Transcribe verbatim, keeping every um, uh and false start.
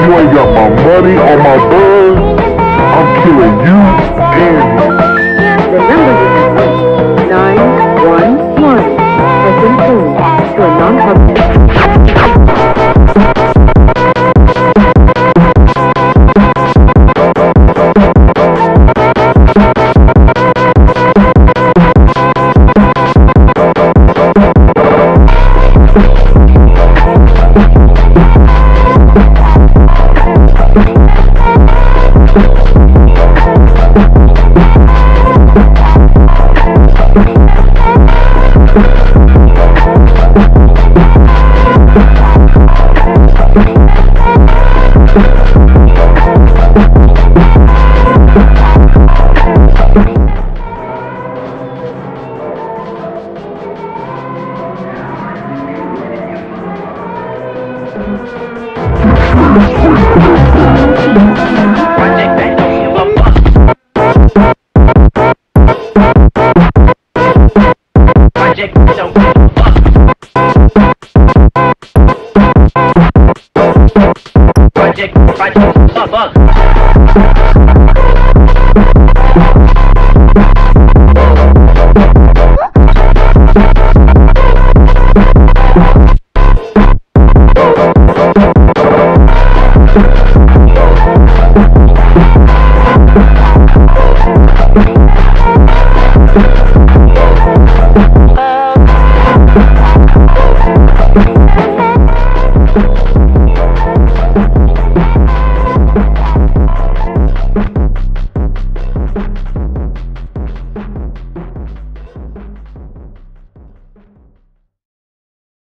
you ain't got my money or my buzz, I'm killing you and you. The number you have nine one one has been changed to a non-public. Project, project, fuck, fuck.